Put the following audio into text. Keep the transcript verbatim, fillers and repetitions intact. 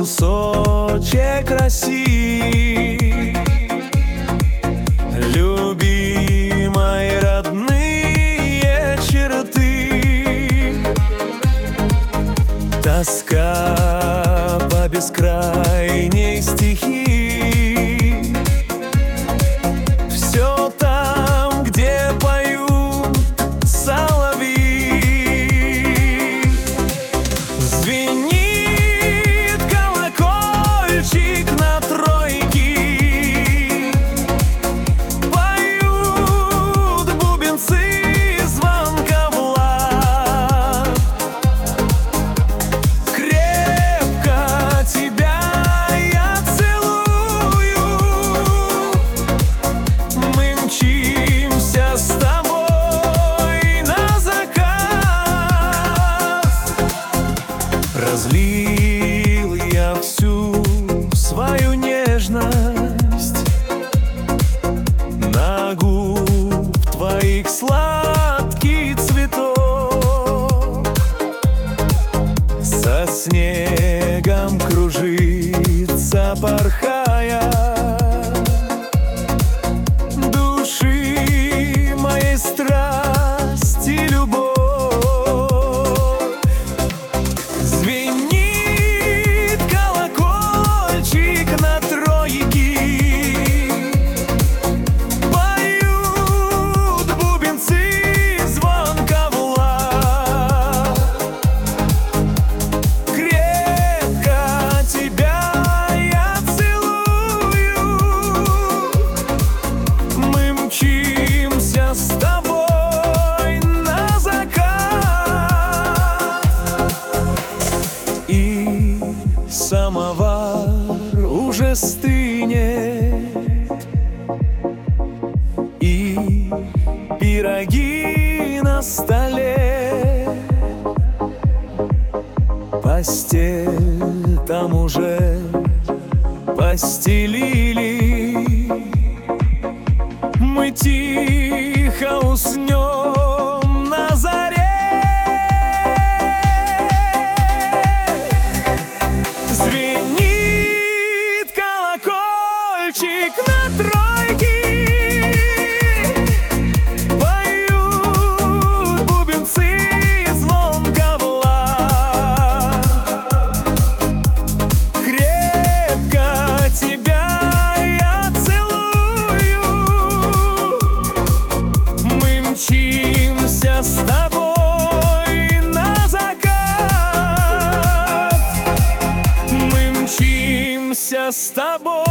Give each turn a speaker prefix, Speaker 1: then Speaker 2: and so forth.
Speaker 1: кусочек России, любимой родные черты. Тоска по бескрайней стихии, все там, где поют соловьи. Звенит колокольчик на тройке, поют бубенцы звонко в лад. Крепко тебя я целую, мы мчимся с тобой на закат. Разлил я всю свою нежность на губ твоих сладкий цветок. Со снегом кружится, порхая, души моей страсти любовь. Звенит колокольчик на тройке, поют бубенцы звонко в лад. Крепко тебя я целую, мы мчимся с тобой на закат. И самовар уже стынет, и пироги на столе. Постель там уже постелили, мы тихо уснем на заре. Звенит колокольчик на тройке, поют бубенцы звонко в лад. Крепко тебя я целую, мы мчимся с тобой на закат. Мы мчимся с тобой